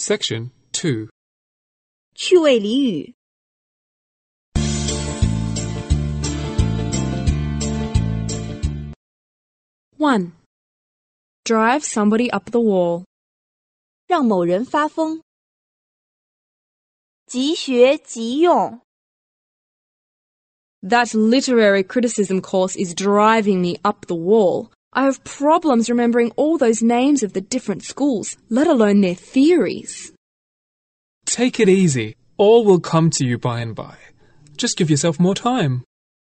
Section 2. 趣味俚语。1. Drive somebody up the wall. 让某人发疯。即学即用。 That literary criticism course is driving me up the wall. I have problems remembering all those names of the different schools, let alone their theories. Take it easy. All will come to you by and by. Just give yourself more time.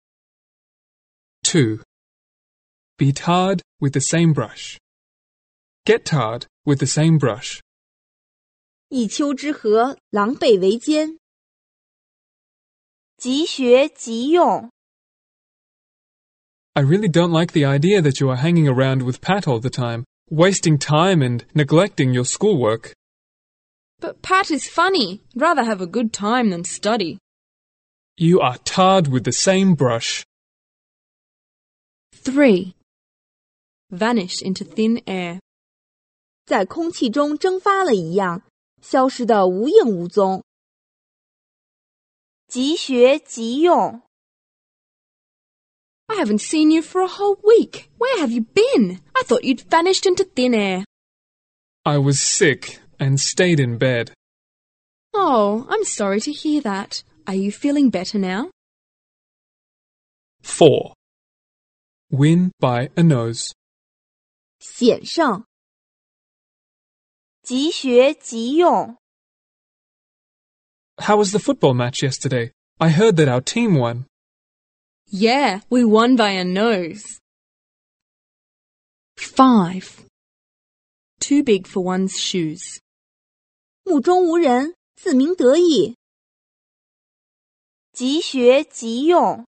2. Be tarred with the same brush. Get tarred with the same brush. 一丘之貉，狼狈为奸。即学即用。 I really don't like the idea that you are hanging around with Pat all the time, wasting time and neglecting your schoolwork. But Pat is funny. I'd rather have a good time than study. You are tarred with the same brush. 3. Vanish into thin air. 在空气中蒸发了一样，消失得无影无踪。即学即用。 I haven't seen you for a whole week. Where have you been? I thought you'd vanished into thin air. I was sick and stayed in bed. Oh, I'm sorry to hear that. Are you feeling better now? 4. Win by a nose. 险胜。即学即用。 How was the football match yesterday? I heard that our team won. Yeah, we won by a nose. 5. Too big for one's shoes. 目中无人，自鸣得意。即学即用。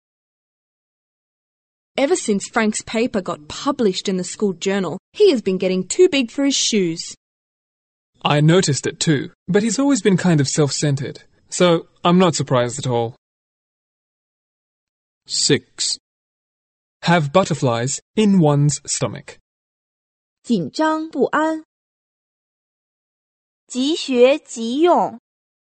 Ever since Frank's paper got published in the school journal, he has been getting too big for his shoes. I noticed it too, but he's always been kind of self-centered, so I'm not surprised at all. 6. Have butterflies in one's stomach. 紧张不安。即学即用。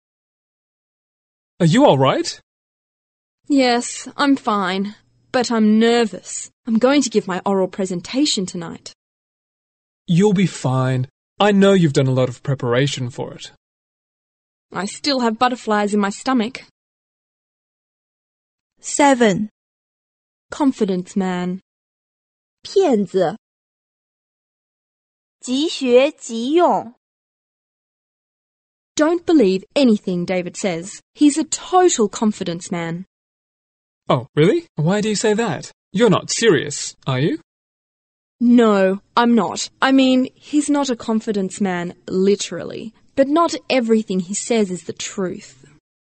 Are you all right? Yes, I'm fine, but I'm nervous. I'm going to give my oral presentation tonight. You'll be fine. I know you've done a lot of preparation for it. I still have butterflies in my stomach. 7. Confidence man. 骗子。即学即用。 Don't believe anything David says. He's a total confidence man. Oh, really? Why do you say that? You're not serious, are you? No, I'm not. I mean, he's not a confidence man, literally. But not everything he says is the truth.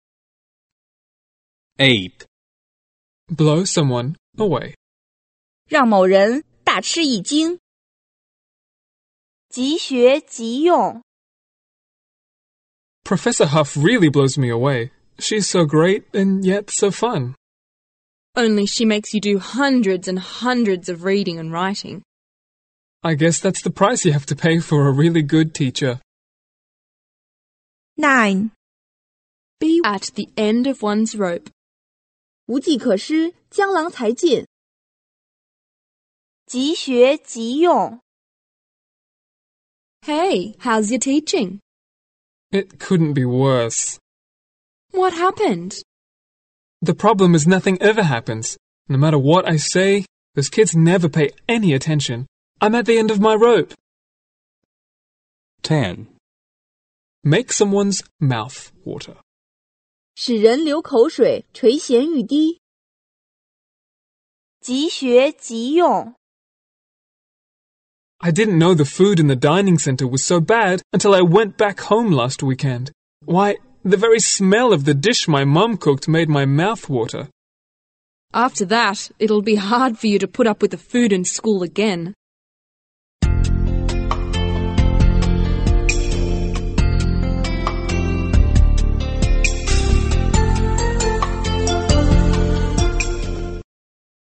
8. Blow someone away. 让某人大吃一惊。即学即用。 Professor Huff really blows me away. She's so great and yet so fun. Only she makes you do hundreds and hundreds of reading and writing. I guess that's the price you have to pay for a really good teacher. 9. Be at the end of one's rope. 无计可施，江郎才尽。即学即用。 Hey, how's your teaching? It couldn't be worse. What happened? The problem is nothing ever happens. No matter what I say, those kids never pay any attention. I'm at the end of my rope. 10. Make someone's mouth water. 使人流口水，垂涎欲滴。即学即用。 I didn't know the food in the dining center was so bad until I went back home last weekend. Why, the very smell of the dish my mum cooked made my mouth water. After that, it'll be hard for you to put up with the food in school again.